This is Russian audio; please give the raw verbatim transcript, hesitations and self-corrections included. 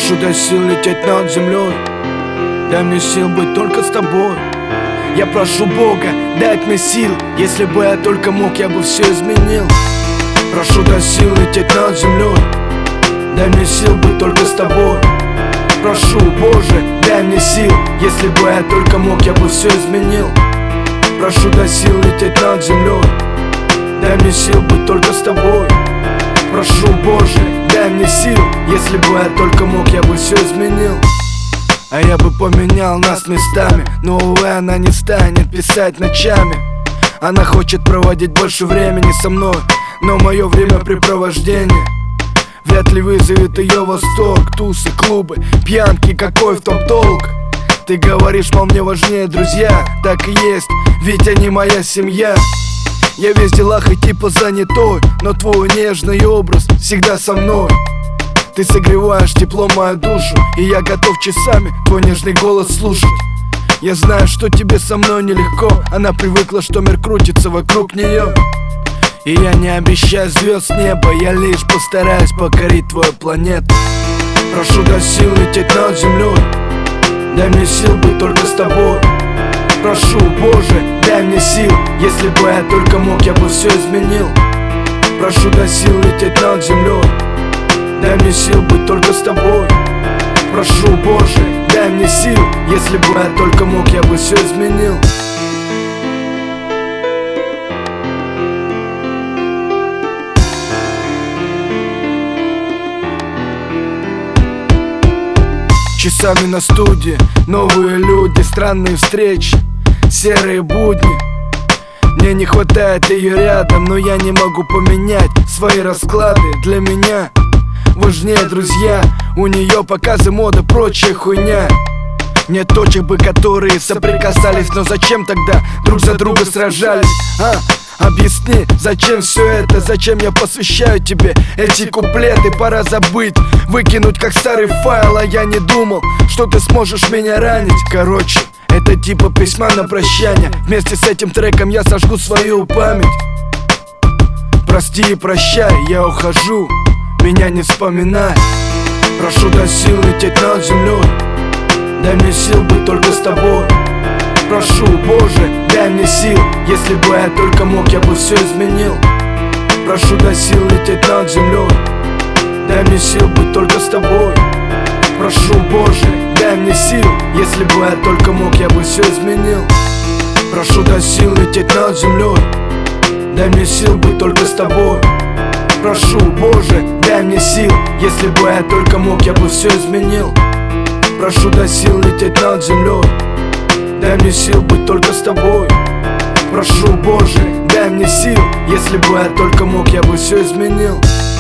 Прошу, дай сил лететь над землей, дай мне сил быть только с тобой. Я прошу Бога дать мне сил, если бы я только мог, я бы все изменил. Прошу, дай сил лететь над землей, дай мне сил быть только с тобой. Прошу, Боже, дай мне сил, если бы я только мог, я бы все изменил. Прошу, дай сил лететь над землей, дай мне сил быть только с тобой. Прошу, Боже, дай мне сил, если бы я только мог, я бы все изменил. А я бы поменял нас местами, но, увы, она не станет писать ночами. Она хочет проводить больше времени со мной, но мое времяпрепровождение вряд ли вызовет ее восторг. Тусы, клубы, пьянки, какой в том толк? Ты говоришь, мол, мне важнее друзья. Так и есть, ведь они моя семья. Я весь в делах и типа занятой, но твой нежный образ всегда со мной. Ты согреваешь теплом мою душу, и я готов часами твой нежный голос слушать. Я знаю, что тебе со мной нелегко, она привыкла, что мир крутится вокруг нее. И я не обещаю звезд с неба, я лишь постараюсь покорить твою планету. Прошу, дай сил лететь над землей, дай мне сил быть только с тобой. Прошу, Боже, дай мне сил, если бы я только мог, я бы все изменил. Прошу, дай сил лететь над землей, дай мне сил быть только с тобой. Прошу, Боже, дай мне сил, если бы я только мог, я бы все изменил. Часами на студии, новые люди, странные встречи, серые будни. Мне не хватает ее рядом, но я не могу поменять свои расклады. Для меня важнее друзья, у нее показы, мода, прочая хуйня. Нет точек бы, которые соприкасались, но зачем тогда друг за друга сражались? А? Объясни, зачем все это, зачем я посвящаю тебе эти куплеты? Пора забыть, выкинуть как старый файл, а я не думал, что ты сможешь меня ранить. Короче, это типа письма на прощание. Вместе с этим треком я сожгу свою память. Прости и прощай, я ухожу, меня не вспоминай. Прошу, дай сил лететь над землей, дай мне сил быть только с тобой. Прошу, Боже, дай мне сил, если бы я только мог, я бы все изменил. Прошу, дай сил лететь над землей, дай мне сил быть только с тобой. Прошу, Боже, дай мне сил, если бы я только мог, я бы все изменил. Прошу, дай сил лететь над землей, дай мне сил быть только с тобой. Прошу, Боже, дай мне сил, если бы я только мог, я бы все изменил. Прошу, дай сил лететь над землей, дай мне сил быть только с тобой. Прошу, Боже, дай мне сил, если бы я только мог, я бы все изменил.